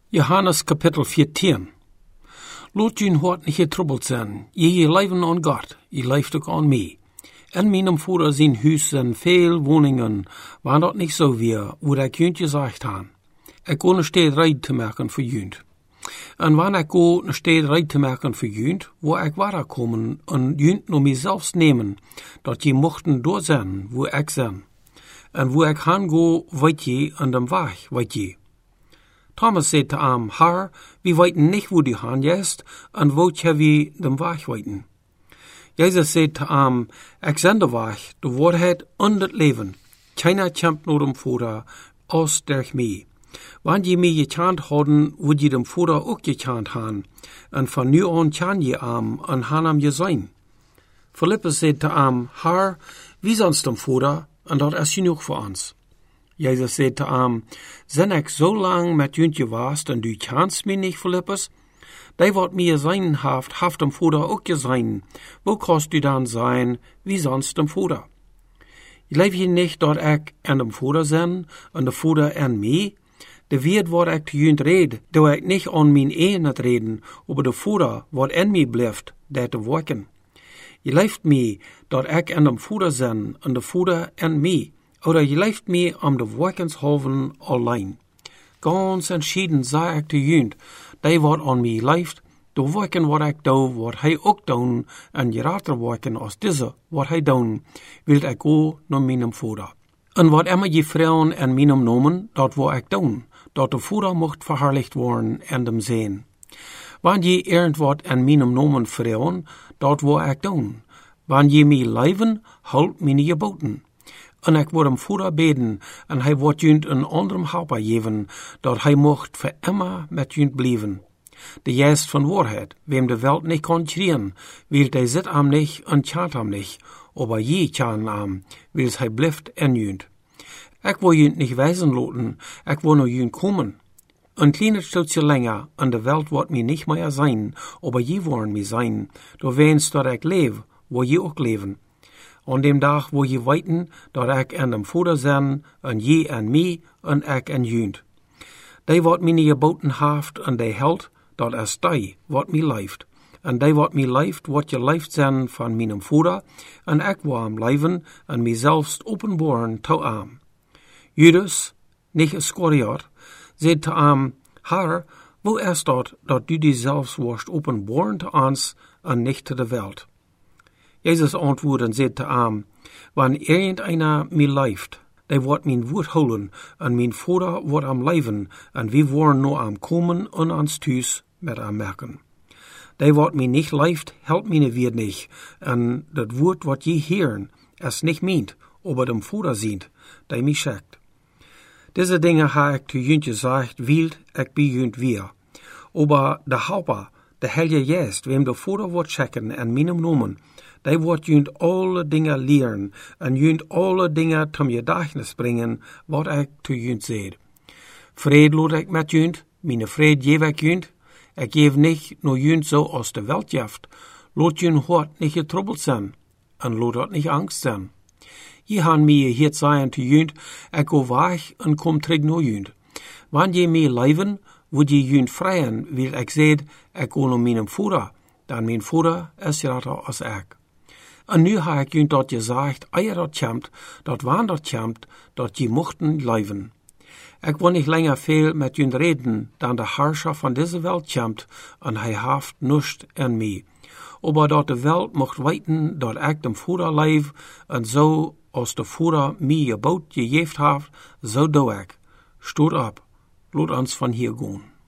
Johannes Kapitel 14. Laat jullie hart niet getroubled zijn. Je leven aan God, je leeft ook aan mij. In mijn vader zijn huis zijn veel woningen, waar dat niet zo weer, wo ik jullie gezegd heb. Ik kon een stad rijden te maken voor jullie. En wanneer ik go een stad rijden te maken voor jullie, wo ik waar komen en jullie naar mijzelf nemen, dat je mochten door zijn, wo ik zijn. En wo ik gaan go, weet je, en de weg, weet je. Thomas zei te hem, Herr, we weten niet wo die gaan jest, en wout je wie de weg weten. Jezus zei te hem, ik zijn de weg, de waarheid en het leven. Keiner kämpft nur dem Vater, als durch mij. Wanneer je mij gekend hadden, would je dem Vater ook gekend hebben, en van nu aan ken je hem, en han hem je zijn. Philippus zei te hem, Herr, wie sonst dem Vater, en dat is genoeg voor ons. Jezus zei te hem, zijn ik zo lang met jullie geweest en du kennst mij niet, Philippus? Die wat mir sein haft dem Vater ook zijn. Wo kannst du dan zijn, wie sonst dem Vater? Leef je niet dat ik en dem Vater zijn, en de Vater en mij? De woord wat ik te jullie red, doe ik niet aan mijn eigen reden, aber de Vater wat in mij blijft, dat te werken. Je leeft mij dat ik en dem Vater zijn, en de Vater en mij. Oder je leeft mij om de werkenshalven alleen. Ganz entschieden zei ik te jullie, die wat aan mij leeft, de werken wat ik doe, wat hij ook doen, en gerater werken als deze, wat hij doen, wil ik go naar mijn Vader. En wat immer je vrouwen en mijn noemen, dat wat ik doen, dat de Vader mocht verherrlicht worden en dem zijn. Wanneer je irgendwat en mijn noemen vrouwen, dat wat ik doen. Wanneer je mij leven, houd mijn geboten. En ik word hem Vader beden, en hij wordt jullie een anderem helper geven, dat hij mocht voor immer met jullie blijven. De geest van waarheid, wem de welt niet kan kriegen, wil hij zit hem niet en kent hem niet, aber je kent hem, wil hij blijft in jullie. Ik wil jullie niet wijzen laten, ik wil naar jullie komen. Een kleiner stukje langer, en de welt wordt mij niet meer zijn, aber je worden mij zijn, door wens dat ik leef, wil je ook leven. An dem dag wo je weten dat ik en dem Vader zijn, en je en mij, en ik en jullie. Die wat mij geboten heeft, en die held, dat is die wat mij leeft. En die wat mij leeft, wat je leeft zijn van mijn Vader, en ik wil hem leven, en mijzelf openbaren te hem. Judas, niet Iskariot, zei te hem, Herr, wo is dat du die zelfs worst openbaren te ons, en niet te de welt? Jezus antwoordde en zei te hem, wanneer irgendeiner mij leeft, die wordt mijn woord houden, en mijn Vader wordt am leven, en we worden naar hem komen en ons thuis met hem merken. Die wordt mij niet leeft, helpt mijn woord niet, en dat woord wat je heeren, is niet meent, aber dem Vader ziet, die mij schickt. Deze dingen heb ik te jullie gezegd, wil ik bij jullie weer. Aber de Helper, de Heilige Geest, wem de Vader wordt schicken en mijn noemen, die wordt jullie alle dingen leren, en jullie alle dingen tot gedachtenis brengen, wat ik te jullie zei. Vrede laat ik met jullie, mijn vrede geef ik jullie. Ik geef niet naar jullie zo als de welt geeft. Laat jullie hart niet getroubled zijn, en laat dat niet angst zijn. Je han mij hier zeggen te jullie, ik go weg en kom terug naar jullie. Wanneer je mij leven, wil je jullie vrijen, wil ik zeggen, ik go naar mijn Vader, dan mijn Vader is groter als ik. En nu heb ik jullie dat gezegd, eer dat komt, dat wanneer dat komt, dat je mochten leven. Ik wil niet langer veel met jullie reden, dan de Herrscher van deze welt komt, en hij heeft niets in mij. Aber dat de welt mocht weten, dat ik dem Vader leef, en zo als de Vader mij gebod gegeven heeft, zo doe ik. Stoot op, laat ons van hier gaan.